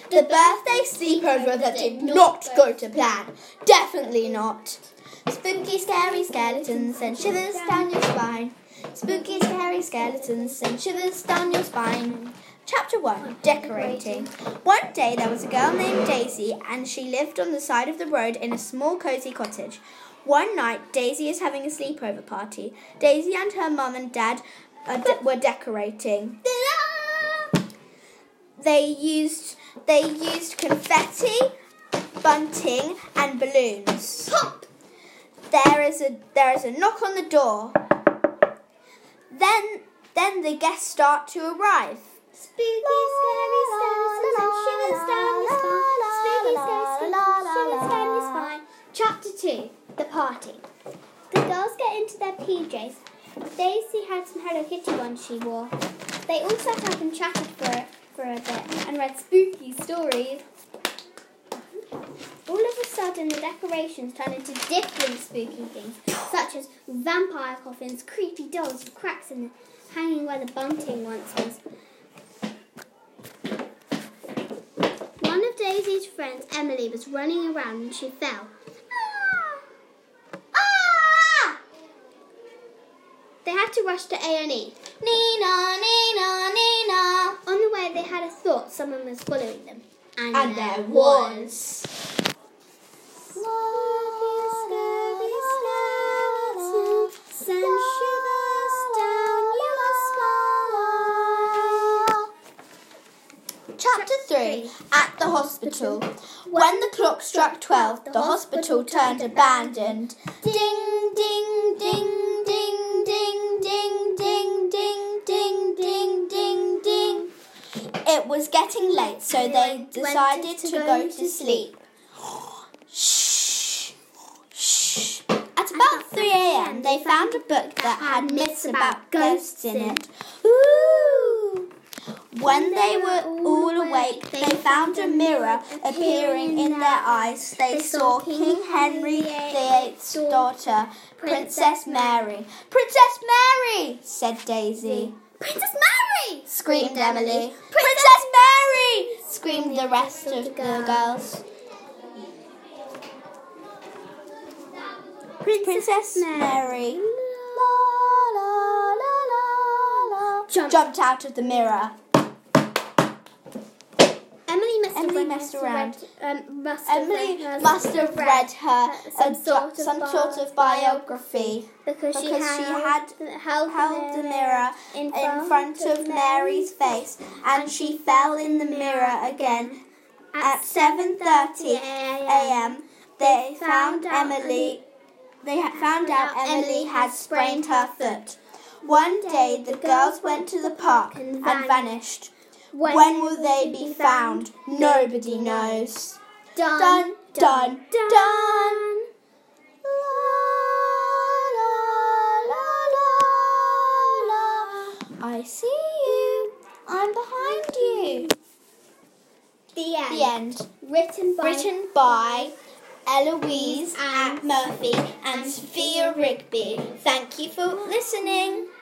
The birthday sleepover that did not go to plan. Definitely not. Spooky, scary skeletons send shivers down your spine. Spooky, scary skeletons send shivers down your spine. Chapter 1, Decorating. One day there was a girl named Daisy, and she lived on the side of the road in a small cosy cottage. One night, Daisy is having a sleepover party. Daisy and her mum and dad were decorating. They used confetti, bunting, and balloons. Pop! There is a knock on the door. Then the guests start to arrive. Spooky, scary skeletons and shivers down your spine. Spooky, scary skeletons, shivers down your spine. Chapter 2, The Party. The girls get into their PJs. Daisy had some Hello Kitty ones she wore. They all sat up and chatted for a bit and read spooky stories. All of a sudden, the decorations turned into different spooky things, such as vampire coffins, creepy dolls with cracks in them, hanging where the bunting once was. One of Daisy's friends, Emily, was running around and she fell. They had to rush to A&E. Nina, Nina, Nina. On the way, they had a thought someone was following them. And there was. Chapter 3, At the Hospital. When the clock struck 12, the hospital turned abandoned. Ding, ding, ding, ding, ding, ding, ding, ding, ding, ding, ding, ding. It was getting late, so they decided to go to sleep. Shh, shh. At about 3 a.m., they found a book that had myths about ghosts in it. Ooh! When they were all awake, they found a mirror appearing in their eyes. They saw King Henry VIII's daughter, Princess Mary. "Princess Mary!" said Daisy. "Princess Mary!" screamed Emily. "Princess Mary!" screamed the rest of the girls. Princess Mary jumped out of the mirror. Emily must have read some sort of biography because she had held the mirror in front of Mary's face, and she fell in the mirror again. At 7:30 a.m. They found out Emily had sprained her foot. One day the girls went to the park and vanished. When will they be found? Nobody knows. Dun, dun, dun. La, la, la, la. I see you. I'm behind you. The end. Written by Eloise Murphy and Sophia Rigby. Thank you for listening.